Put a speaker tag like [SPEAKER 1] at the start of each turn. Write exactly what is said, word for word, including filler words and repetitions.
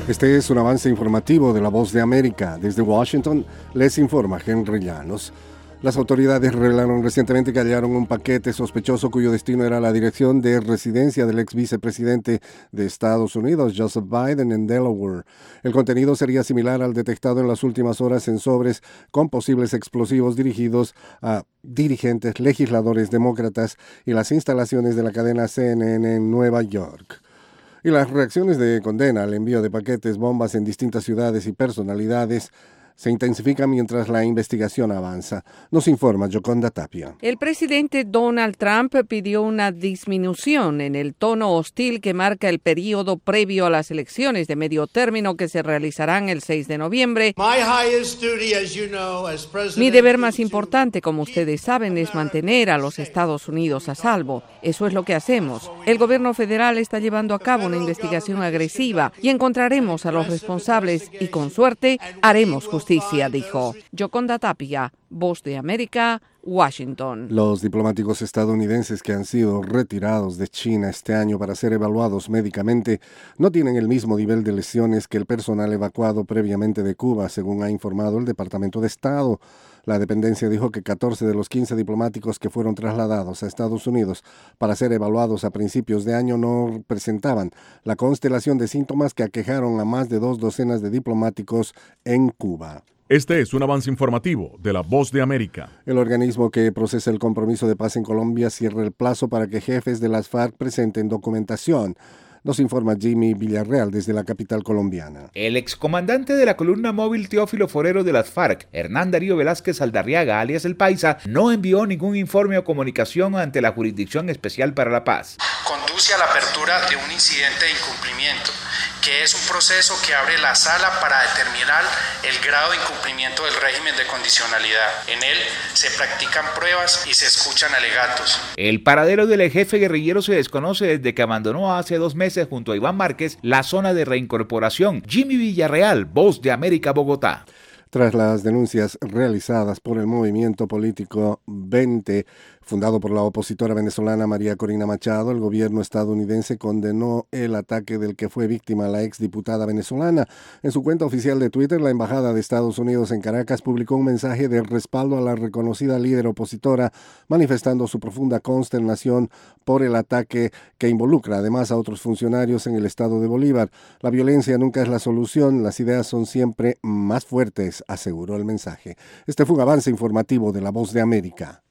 [SPEAKER 1] Este es un avance informativo de La Voz de América. Desde Washington les informa Henry Llanos. Las autoridades revelaron recientemente que hallaron un paquete sospechoso cuyo destino era la dirección de residencia del ex vicepresidente de Estados Unidos, Joseph Biden, en Delaware. El contenido sería similar al detectado en las últimas horas en sobres con posibles explosivos dirigidos a dirigentes legisladores demócratas y las instalaciones de la cadena C N N en Nueva York. Y las reacciones de condena al envío de paquetes bombas en distintas ciudades y personalidades se intensifican mientras la investigación avanza. Nos informa Yoconda Tapia.
[SPEAKER 2] El presidente Donald Trump pidió una disminución en el tono hostil que marca el periodo previo a las elecciones de medio término que se realizarán el seis de noviembre. Mi deber más importante, como ustedes saben, es mantener a los Estados Unidos a salvo. Eso es lo que hacemos. El gobierno federal está llevando a cabo una investigación agresiva y encontraremos a los responsables y, con suerte, haremos justicia. Justicia, dijo. Yoconda Tapia, Voz de América, Washington.
[SPEAKER 1] Los diplomáticos estadounidenses que han sido retirados de China este año para ser evaluados médicamente no tienen el mismo nivel de lesiones que el personal evacuado previamente de Cuba, según ha informado el Departamento de Estado. La dependencia dijo que catorce de los quince diplomáticos que fueron trasladados a Estados Unidos para ser evaluados a principios de año no presentaban la constelación de síntomas que aquejaron a más de dos docenas de diplomáticos en Cuba.
[SPEAKER 3] Este es un avance informativo de La Voz de América.
[SPEAKER 1] El organismo que procesa el compromiso de paz en Colombia cierra el plazo para que jefes de las FARC presenten documentación. Nos informa Jimmy Villarreal desde la capital colombiana.
[SPEAKER 4] El excomandante de la columna móvil Teófilo Forero de las FARC, Hernán Darío Velázquez Aldarriaga, alias El Paisa, no envió ningún informe o comunicación ante la Jurisdicción Especial para la Paz.
[SPEAKER 5] Conduce a la apertura de un incidente de incumplimiento, que es un proceso que abre la sala para determinar el grado de incumplimiento del régimen de condicionalidad. En él se practican pruebas y se escuchan alegatos.
[SPEAKER 4] El paradero del jefe guerrillero se desconoce desde que abandonó hace dos meses junto a Iván Márquez la zona de reincorporación. Jimmy Villarreal, Voz de América, Bogotá.
[SPEAKER 1] Tras las denuncias realizadas por el movimiento político veinte, fundado por la opositora venezolana María Corina Machado, el gobierno estadounidense condenó el ataque del que fue víctima la exdiputada venezolana. En su cuenta oficial de Twitter, la Embajada de Estados Unidos en Caracas publicó un mensaje de respaldo a la reconocida líder opositora, manifestando su profunda consternación por el ataque que involucra además a otros funcionarios en el estado de Bolívar. La violencia nunca es la solución, las ideas son siempre más fuertes, aseguró el mensaje. Este fue un avance informativo de La Voz de América.